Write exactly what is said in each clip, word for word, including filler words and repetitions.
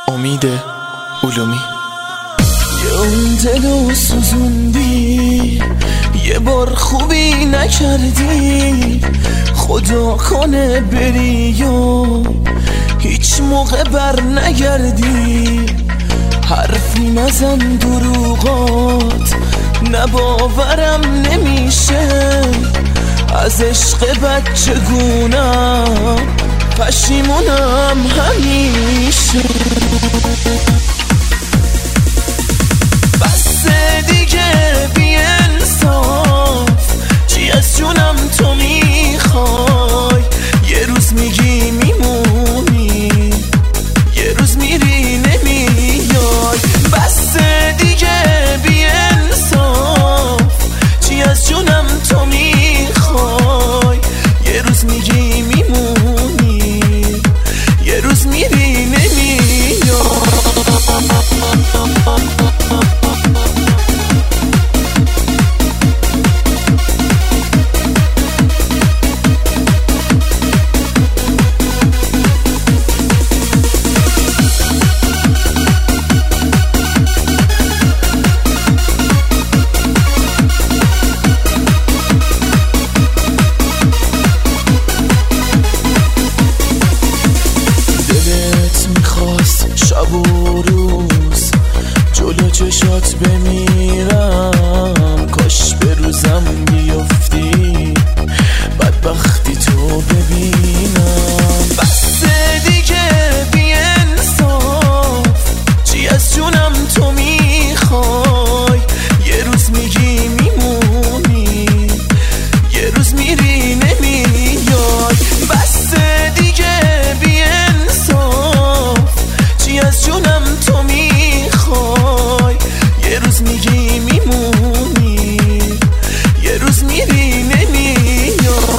امید علومی. یه اون دلو سوزوندی، یه بار خوبی نکردی، خدا کنه بری و هیچ موقع بر نگردی. حرفی نزن دروغات، نباورم نمیشه، از عشق بچگونم پشیمونم همیشه. بس دیگه بی انصاف، چی از جونم تو میخوای؟ یه روز میگی میمونی، یه روز میری نمیای. بس دیگه بی انصاف، چی از جونم تو میخوای؟ یه روز میگی میمونی، یه روز میری نمیای. شب و روز جلو چشات بمیرم، کاش به روزم بیفتی بدبختی تو ببینم. بس دیگه بی انصاف، چی از جونم تو میخوای؟ یه روز میگی میمونی، یه روز میری نمیای. بس دیگه بی انصاف، چی از جونم تو میخوای؟ یه روز میگی میمونی، یه روز میری نمیای.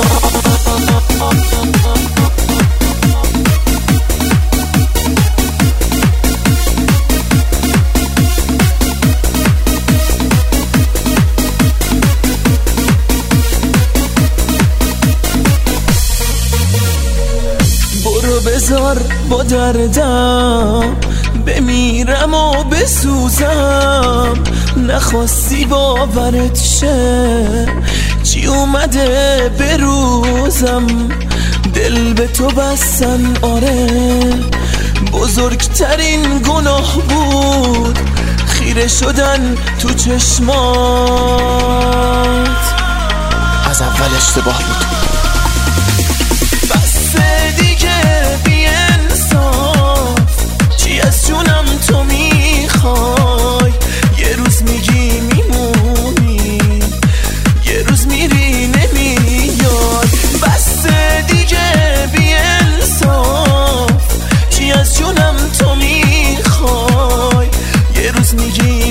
برو بذار با دردم بمیرم و بسوزم، نخواستی باورت شه چی اومده به روزم. دل به تو بستن آره، بزرگترین گناه بود خیره شدن تو چشمات، از اول اشتباه بود. بس دیگه بی انصاف، چی از جونم تو میخوای؟ یه روز میگی میمونی، یه روز میری نمیای. بس دیگه بی انصاف، چی از جونم تو میخوای؟ یه روز میگی